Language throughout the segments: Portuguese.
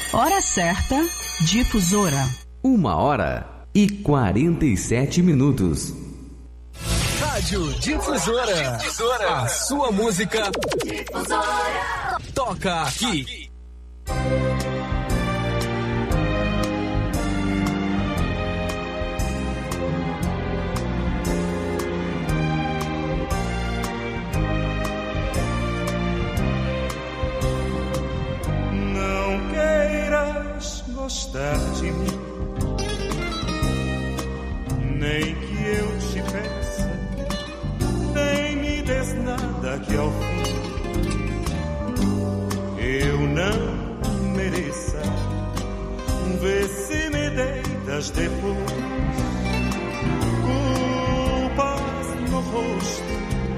Hora certa, Difusora. 1h47. Rádio Difusora. A sua música Difusora. Toca aqui. Não queiras gostar de mim, nem que eu te peça, nem me des nada que ao fim eu não mereça. Vê se me deitas depois culpas no rosto.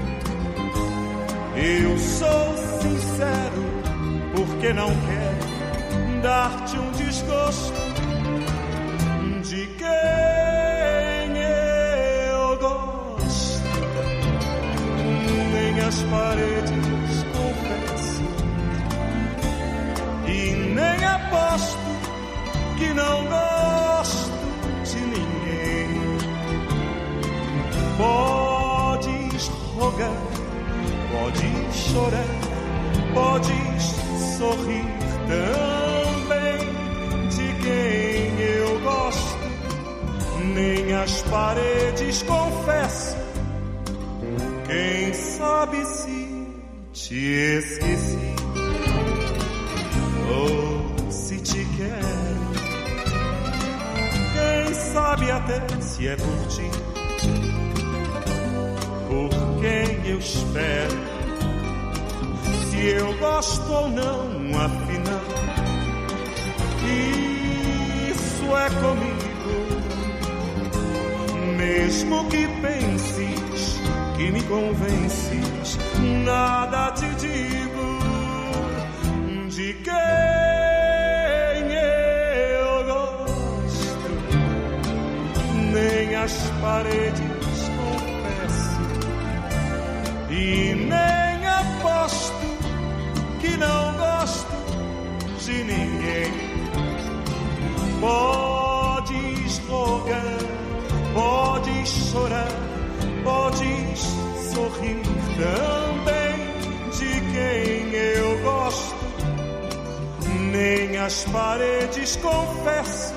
Eu sou sincero porque não quero dar-te um desgosto de quem eu gosto. Nem as paredes confesso e nem aposto que não gosto de ninguém. Podes rogar, podes chorar, podes sorrir também de quem eu gosto. Nem as paredes confesso. Quem sabe se te esqueci ou se te quero. Quem sabe até se é por ti, por quem eu espero. Se eu gosto ou não, afinal, isso é comigo. Mesmo que penses que me convences, nada te digo de quem eu gosto. Nem as paredes confesso e nem aposto que não gosto de ninguém. Podes rogar, podes chorar, podes sorrir também de quem eu gosto. Nem as paredes confesso.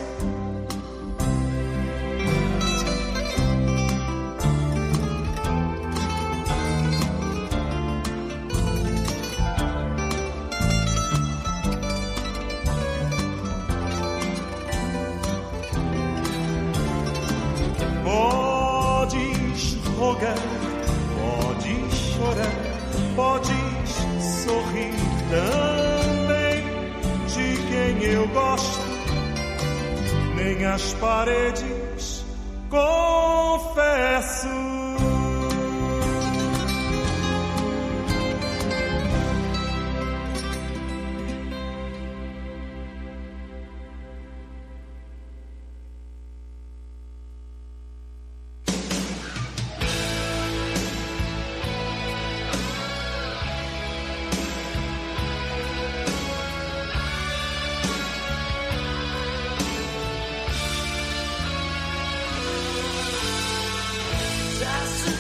Podes chorar, podes sorrir também de quem eu gosto. Nem as paredes confesso. Just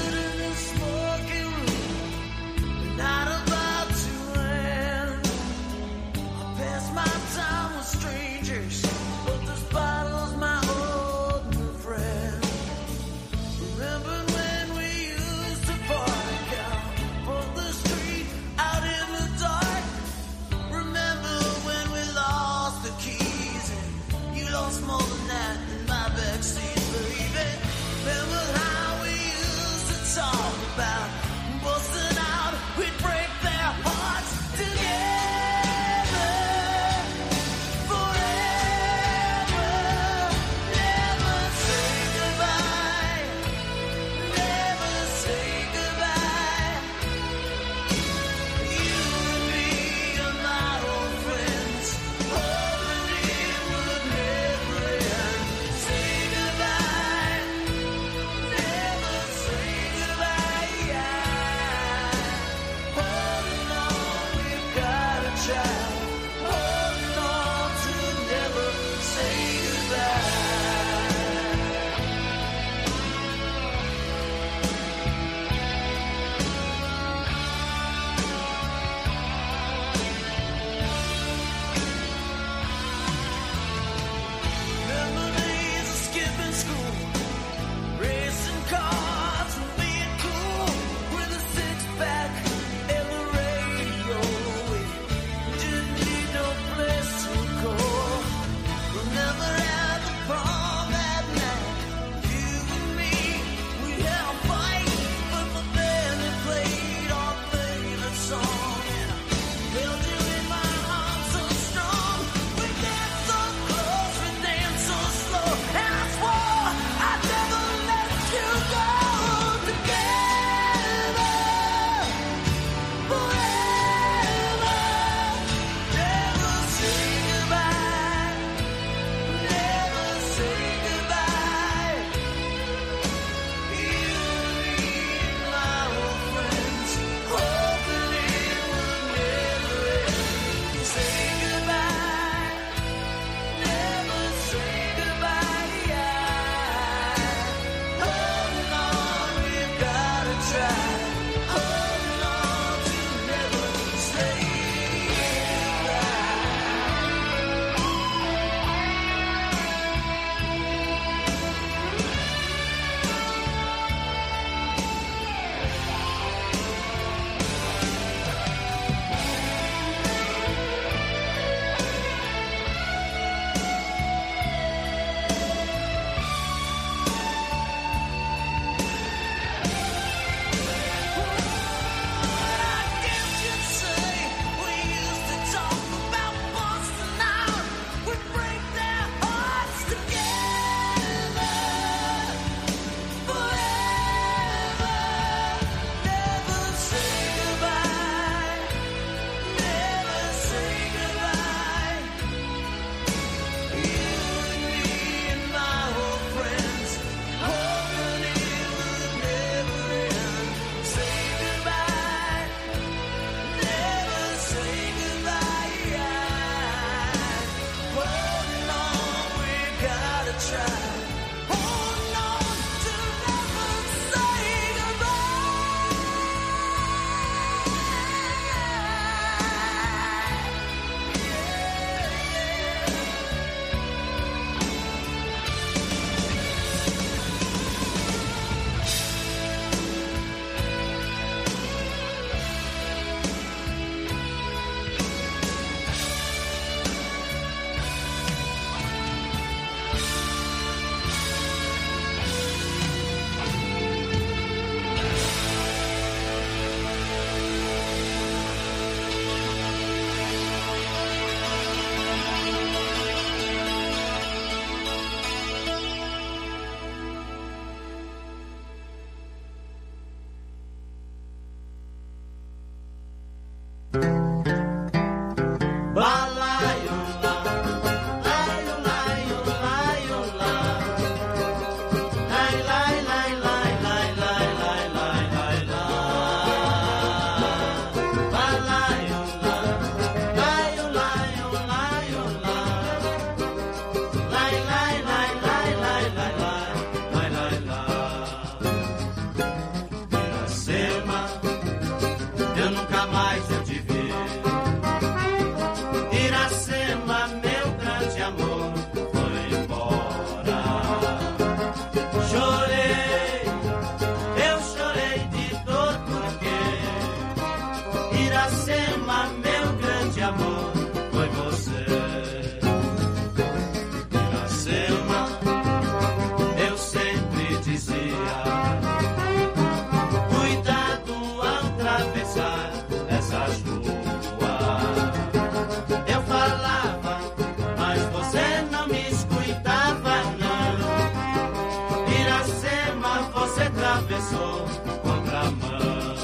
contramão.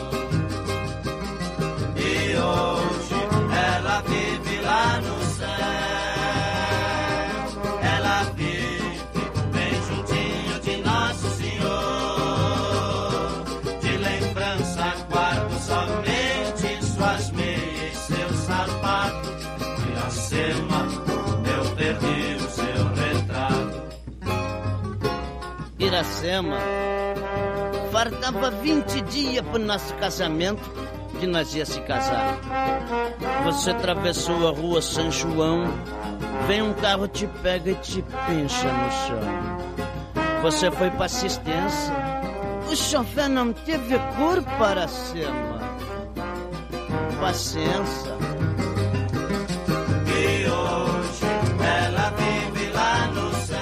E hoje ela vive lá no céu. Ela vive bem juntinho de Nosso Senhor. De lembrança guardo somente suas meias e seu sapato. Iracema, eu perdi o seu retrato. Iracema, faltava 20 dias pro nosso casamento, que nós ia se casar. Você atravessou a rua São João, vem um carro, te pega e te pincha no chão. Você foi pra assistência, o chofer não teve cor para cima. Paciência. E hoje ela vive lá no céu.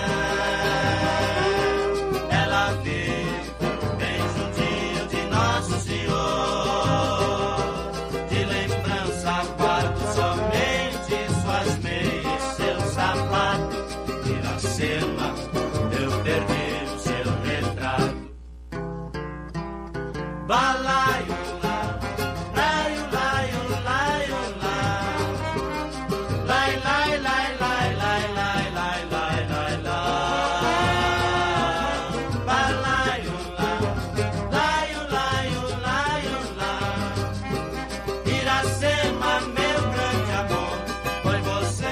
Ela vive bem juntinho de Nosso Senhor. De lembrança guardo somente suas meias, seu sapato. Iracema, eu perdi o seu retrato. Balaio lá, laio, laio, laio lá. Lai, lai, lai, lai, lai, lai, lai, lai, lai, lai. Balaio lá, laio, laio, laio lá. Iracema, meu grande amor, foi você.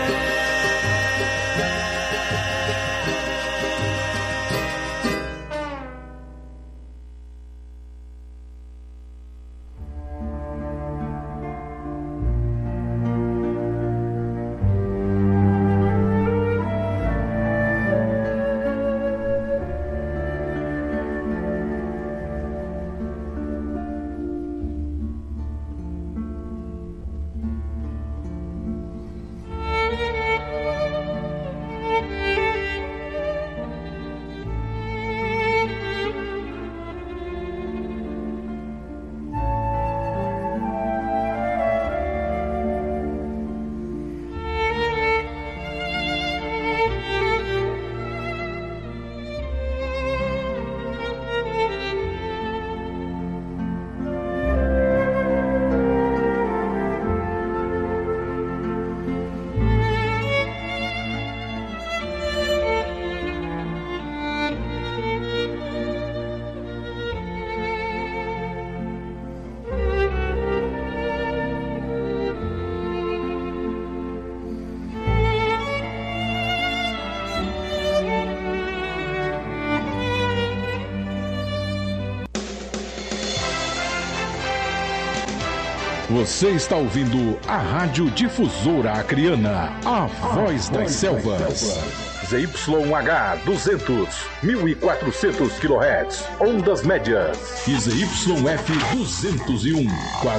Você está ouvindo a Rádio Difusora Acreana, a voz das selvas. ZYH 200, 1400 kHz, ondas médias. E ZYF 201,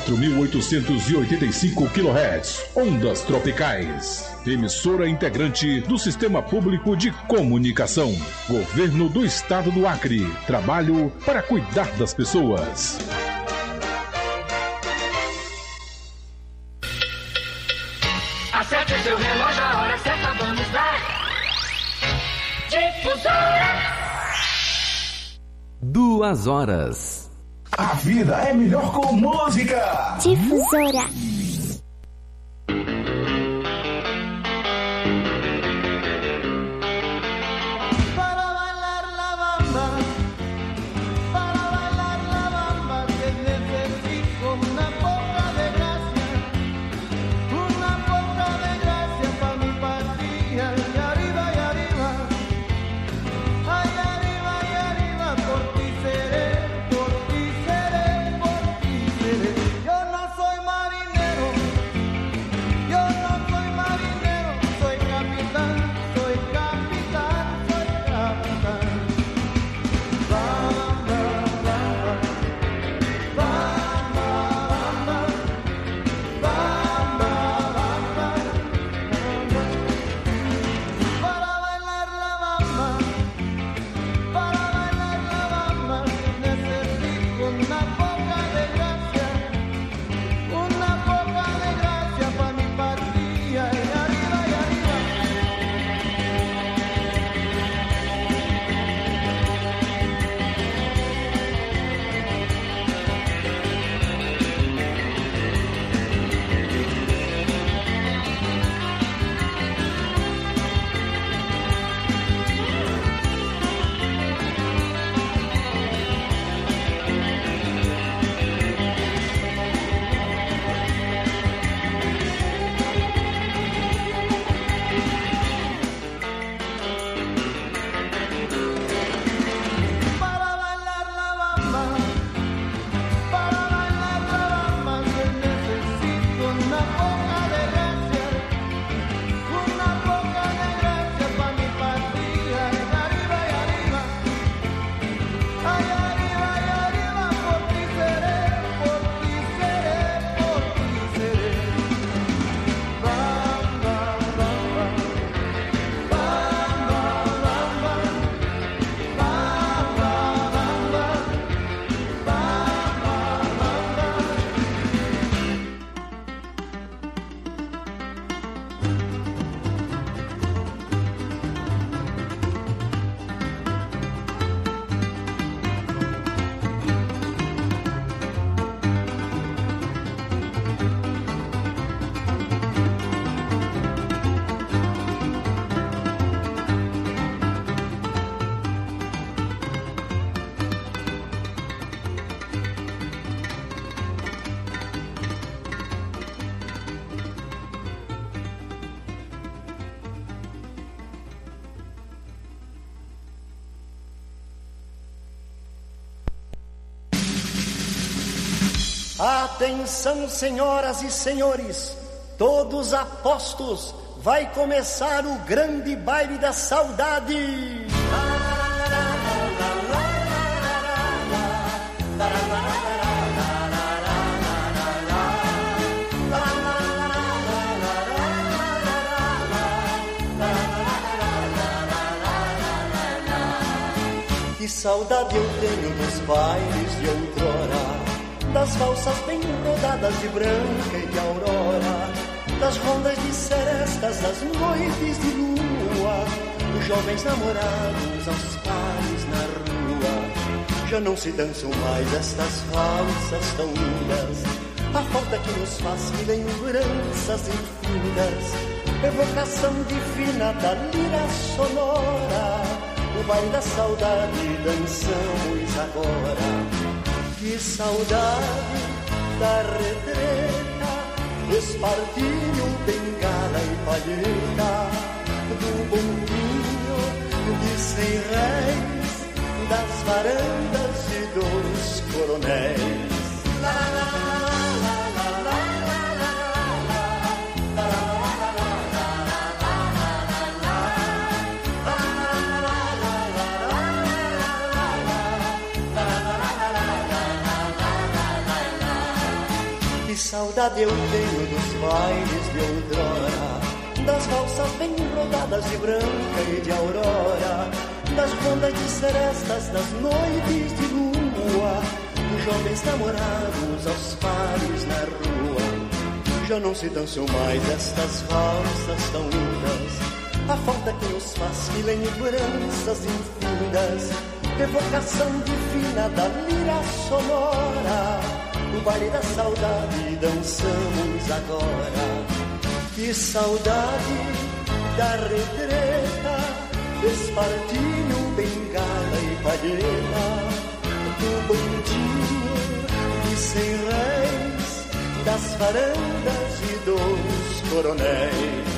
4885 kHz, ondas tropicais. Emissora integrante do Sistema Público de Comunicação. Governo do Estado do Acre. Trabalho para cuidar das pessoas. Acerte seu relógio, a hora certa, vamos lá. Difusora. 2 horas. A vida é melhor com música. Difusora. Atenção, senhoras e senhores, todos apostos, vai começar o grande baile da saudade. Que saudade eu tenho dos bailes de outrora, das valsas bem rodadas de branca e de aurora, das rondas de serestas, das noites de lua, dos jovens namorados aos pares na rua. Já não se dançam mais estas valsas tão lindas, a falta que nos faz que lembranças infindas, evocação divina da lira sonora. O baile da saudade dançamos agora. Que saudade da retreta, espartilho, bengala e palheta, do bondinho de 100 réis, das varandas e dos coronéis. Saudade eu tenho dos bailes de outrora, das valsas bem rodadas de branca e de aurora, das rondas de serestas, das noites de lua, dos jovens namorados aos pares na rua. Já não se dançam mais estas valsas tão lindas, a falta que nos faz que lembranças infindas, evocação divina da lira sonora. O baile da saudade dançamos agora. Que saudade da retreta, espartilho, bengala e palheta, do bondinho de 100 réis, das varandas e dos coronéis.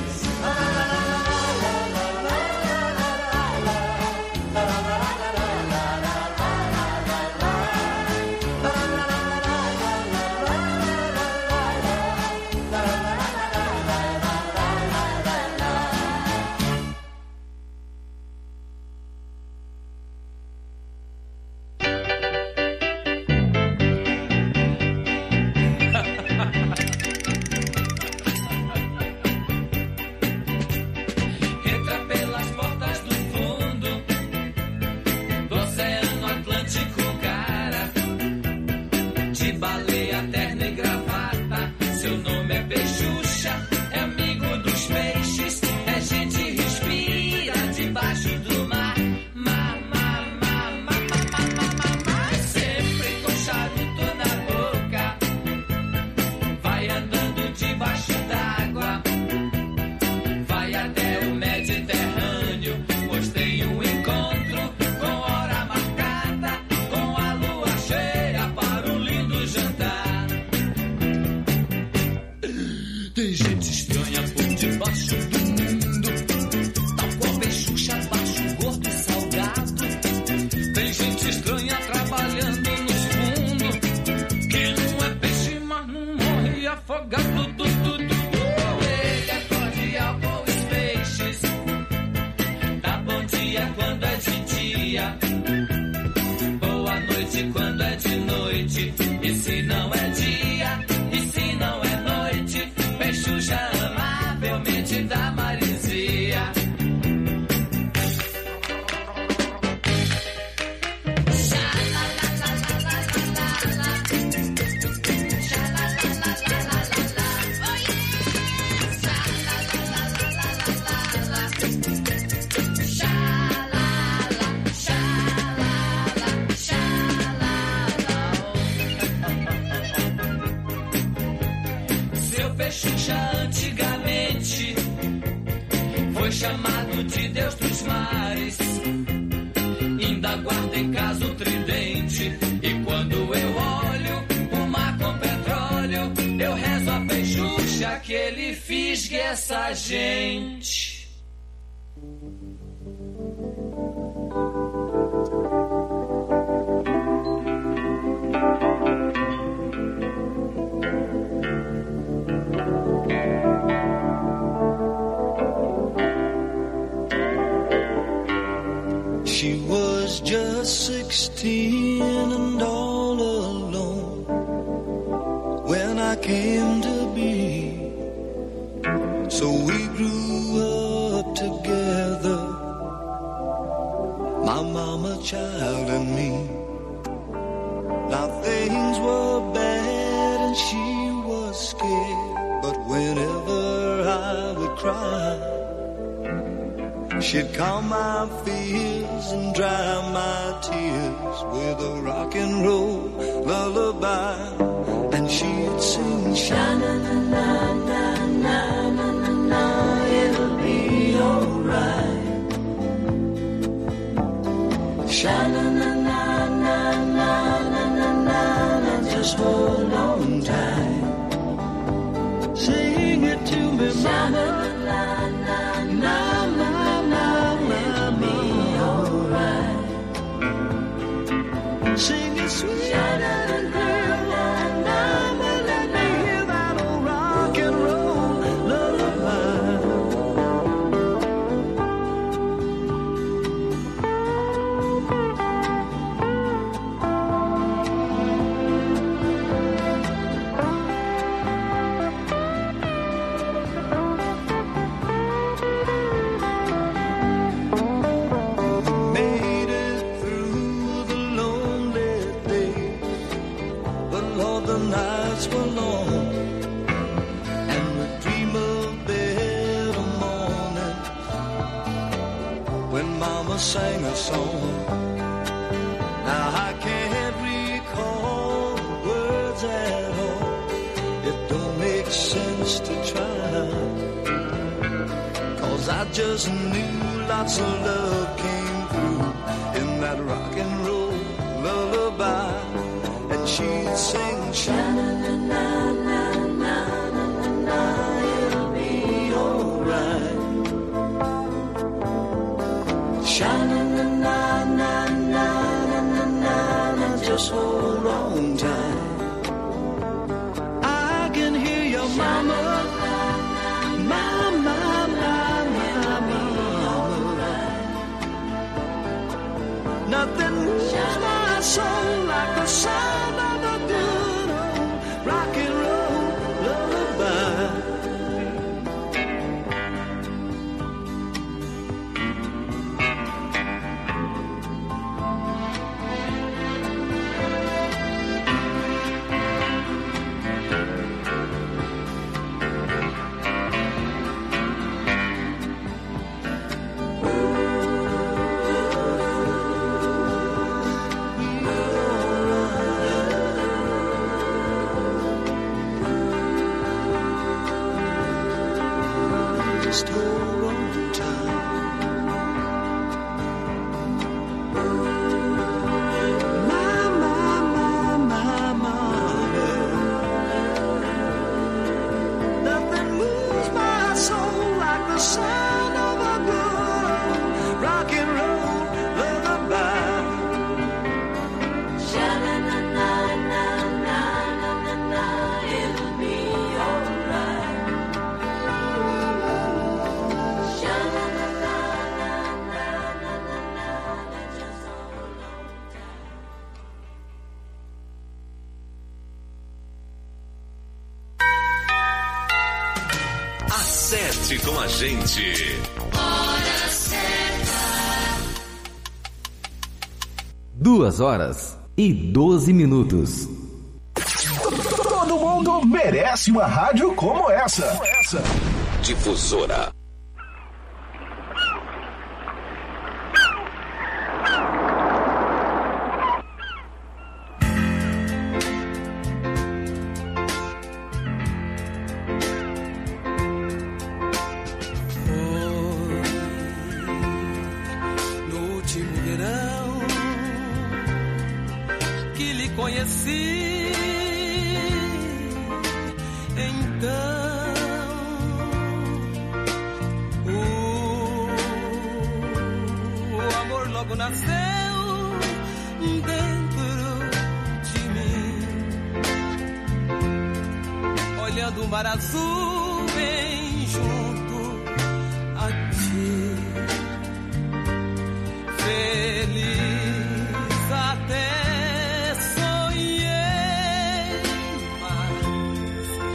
Que ele fisgue essa gente. came to be. So we grew up together, my mama, child, and me. Now things were bad and she was scared, but whenever I would cry, she'd calm my fears and dry my tears with a rock and roll lullaby. And she'd sing, sha-na-na-na-na-na-na-na, it'll be alright. Sha-na-na-na-na-na-na-na, just hold on tight. Sing it to me, mama. Sing it sweet and girl, and let me hear that old rock and roll lullaby. Sang a song. Now I can't recall the words at all. It don't make sense to try, 'cause I just knew lots of love came through in that rock and roll lullaby. And she'd sing, sha-na-na-na-na-na-na-na, it'll be alright. Sha-na-na-na-na-na-na-na, just hold on tight. I can hear your mama, mama, mama. Nothing moves my soul like the sound of a good old rock and roll lullaby. Just hold on tight. My, nothing moves my soul like the sound of a good rock and roll lullaby. Sha-na-na-na-na-na-na-na, it'll be alright. Acerte com a gente. Hora certa. 2h12. Todo mundo merece uma rádio como essa. Difusora. Conheci, então o amor logo nasceu dentro de mim, olhando o mar azul bem junto a ti, feliz até sonhei, mas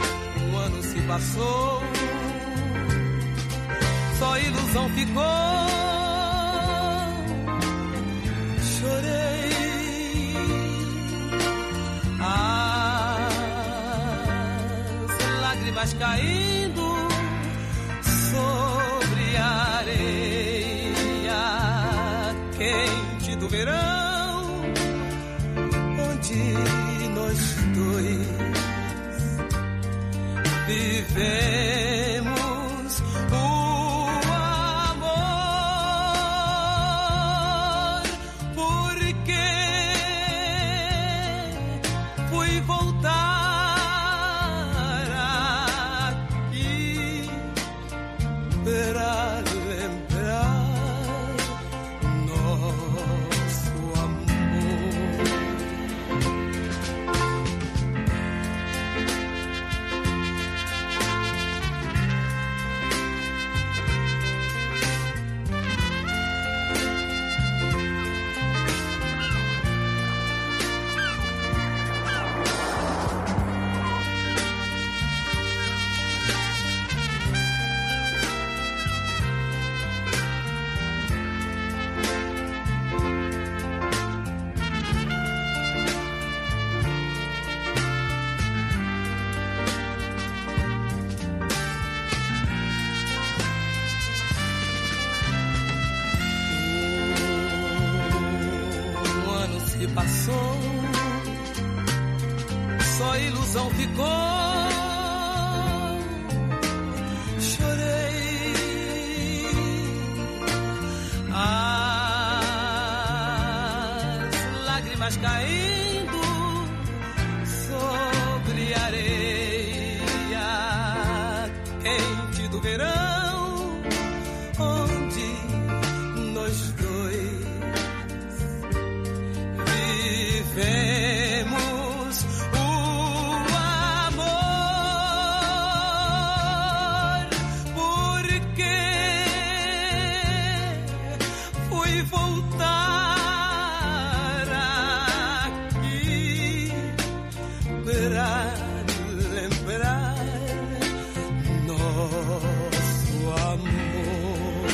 passou, só ilusão ficou. Chorei, as lágrimas caindo sobre a areia quente do verão, onde nós dois vivemos o amor. Porque fui voltar aqui para lembrar nosso amor. Passou, só ilusão ficou. Chorei, as lágrimas caindo sobre a areia quente do verão, onde nós dois vivemos o amor. Porque fui voltar aqui para lembrar nosso amor.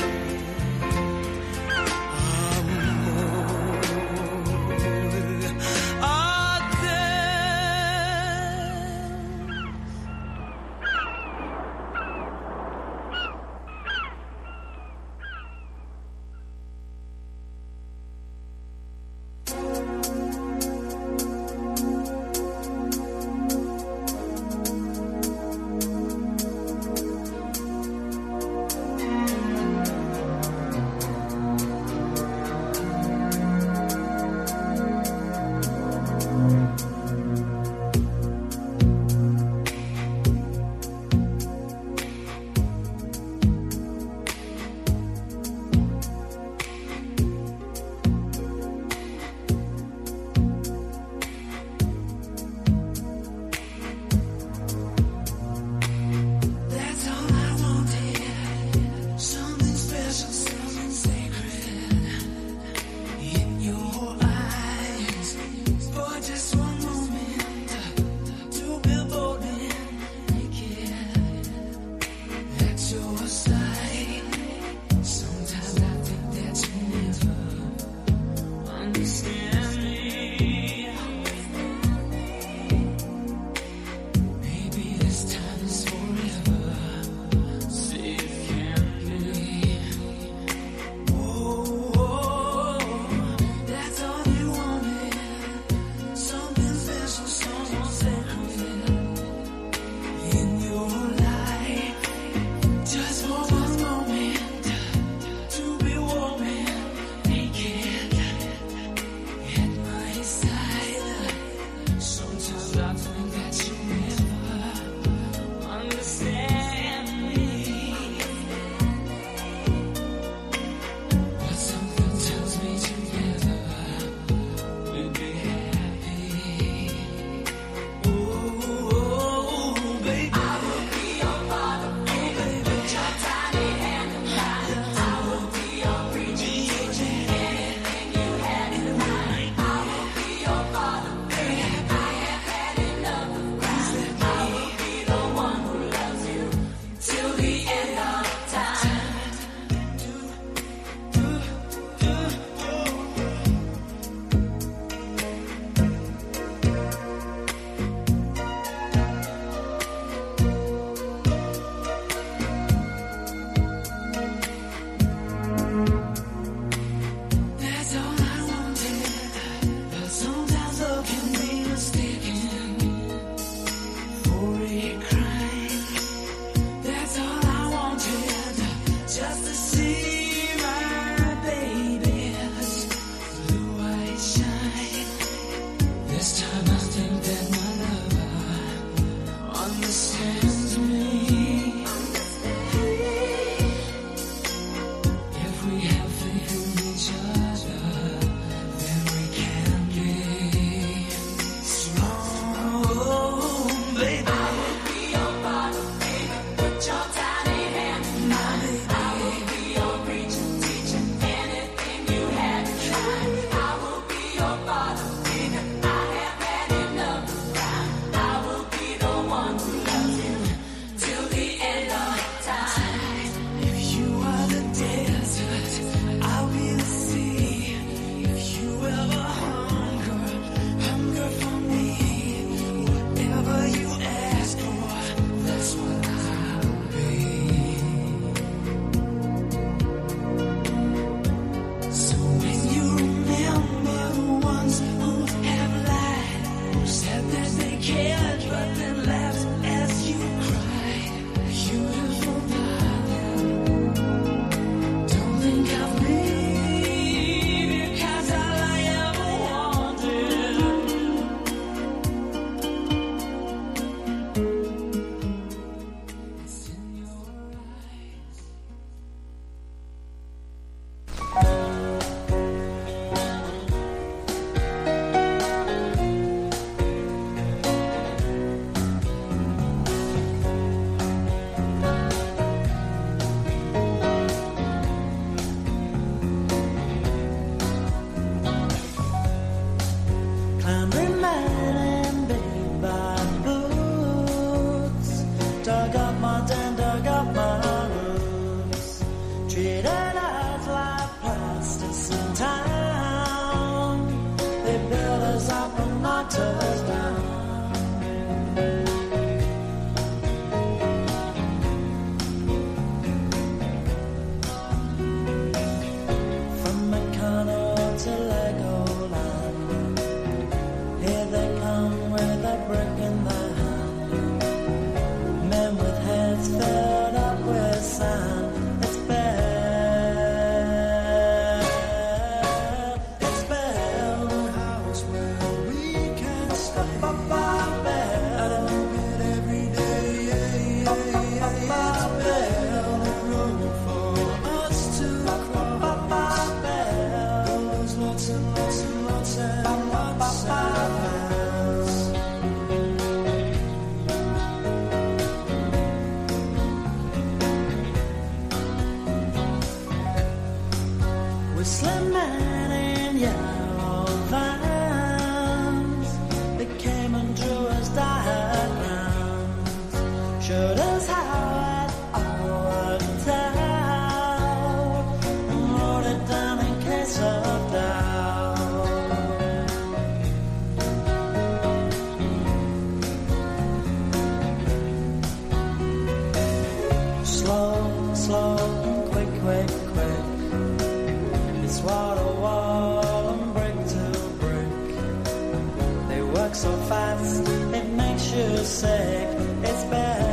the sick, it's bad.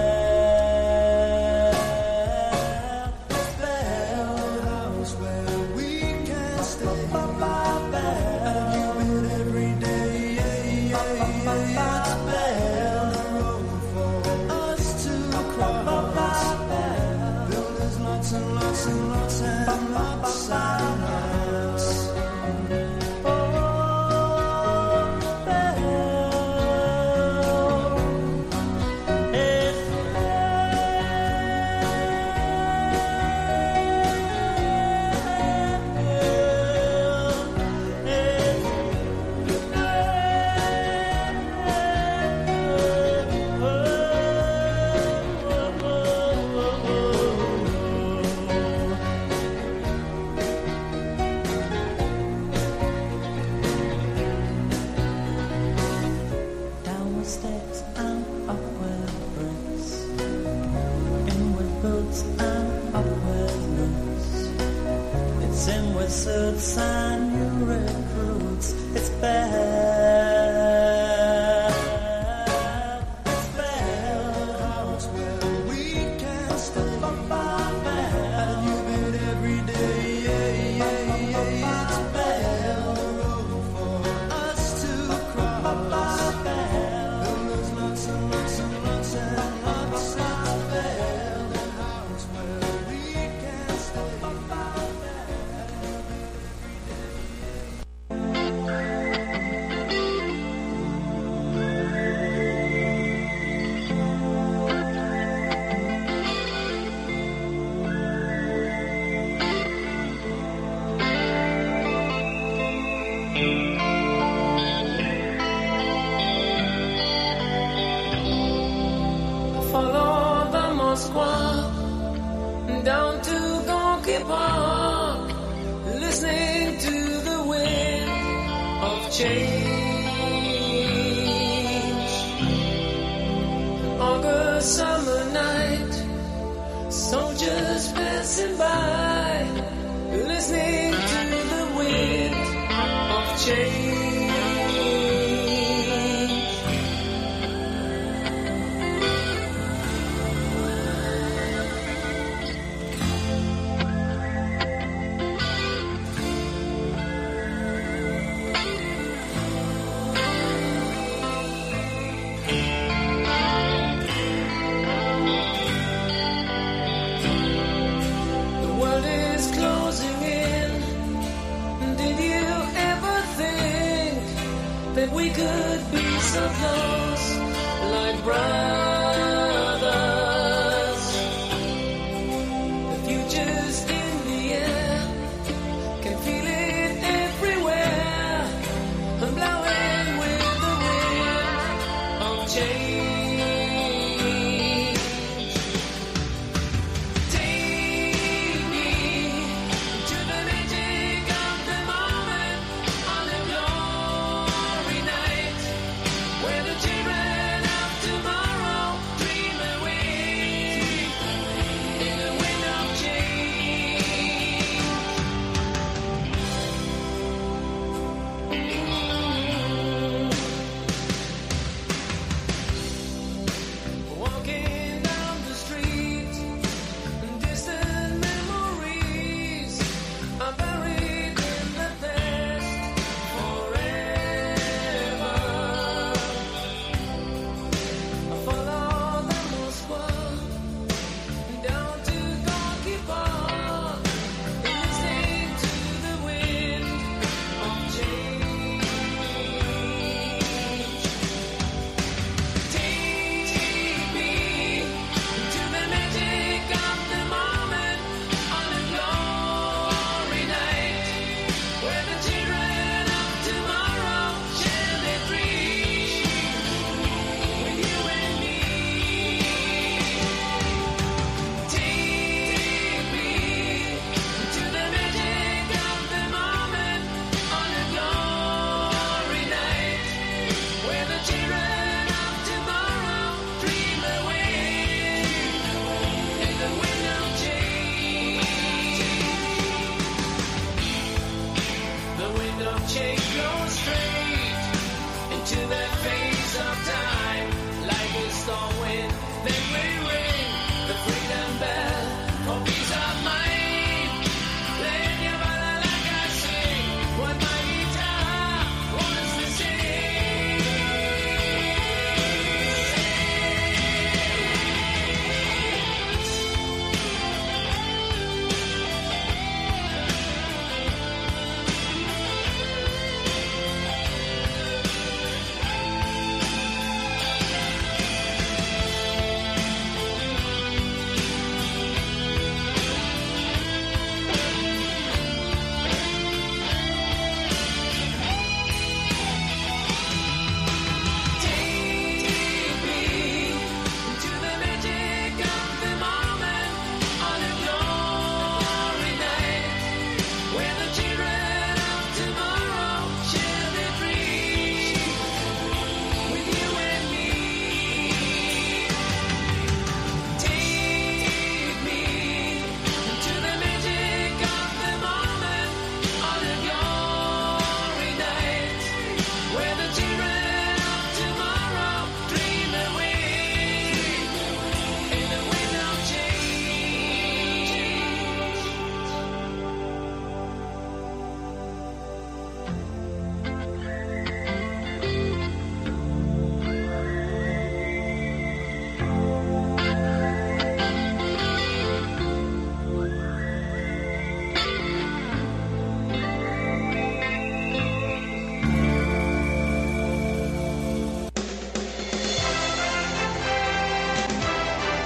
Down to Gonky Park, listening to the wind of change. August summer night, soldiers passing by, listening to the wind of change. We could be so close, like brothers. The future's in the air, can feel it everywhere. I'm blowing with the wind of change. Take me to the magic of the moment on the glory night, where the children of tomorrow dream away in the wind of change.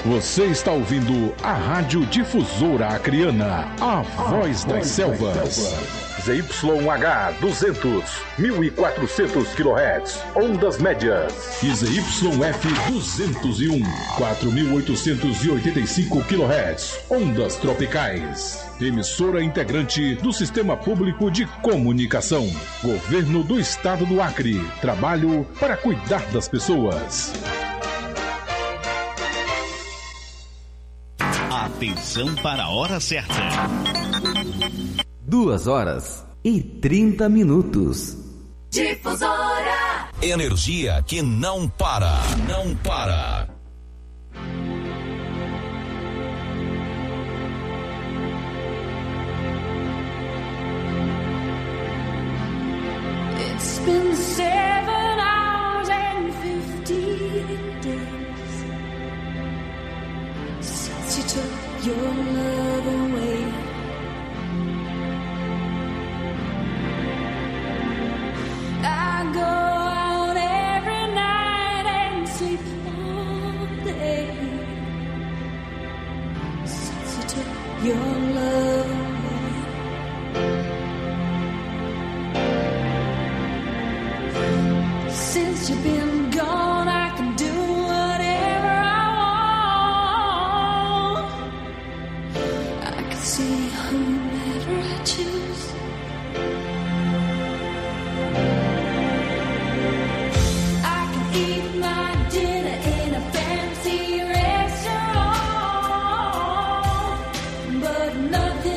Você está ouvindo a Rádio Difusora Acreana, a voz das selvas. ZYH 200, 1400 kHz, ondas médias. E ZYF 201, 4885 kHz, ondas tropicais. Emissora integrante do Sistema Público de Comunicação. Governo do Estado do Acre. Trabalho para cuidar das pessoas. Atenção para a hora certa. 2h30. Difusora. Energia que não para. Não para. It's been 7 hours and 15 days since you took your love away. I go out every night and sleep all day since you took your love away. Since you've been gone, I can do whatever I want. I can see whomever I choose. I can eat my dinner in a fancy restaurant, but nothing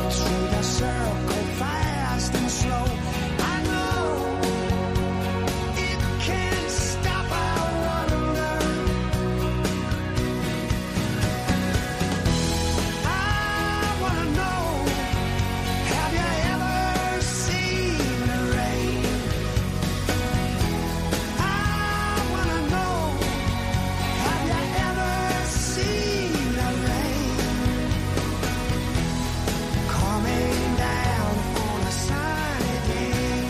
through the circle, fast and slow. I know it can't stop, I wonder. I wanna know, have you ever seen the rain? I wanna know, have you ever seen the rain coming down on a sunny day?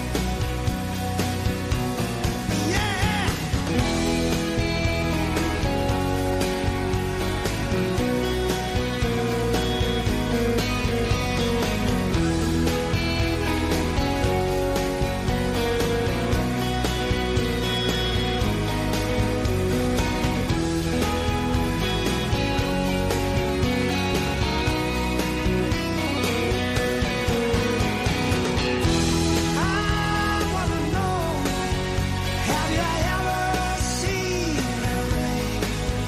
Yeah. I wanna know, have you ever seen the rain?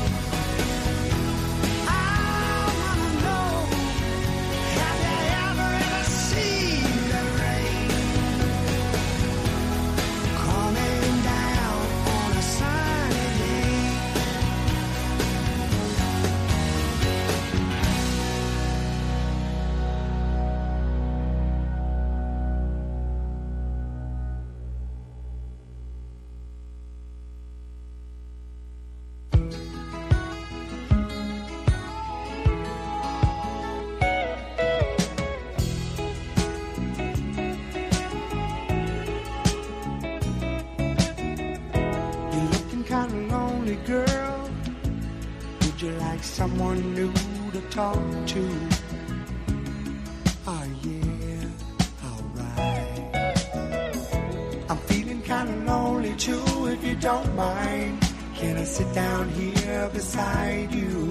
I wanna know, have you ever seen the rain coming down on a sunny day? You're looking kinda lonely, girl. Would you like someone new to talk to? Oh yeah, alright. I'm feeling kinda lonely too, if you don't mind. Can I sit down here beside you?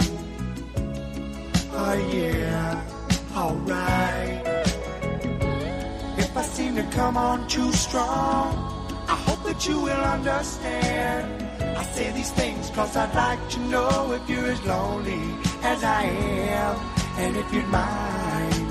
Oh yeah, alright. If I seem to come on too strong, I hope that you will understand. I say these things cause I'd like to know if you're as lonely as I am, and if you'd mind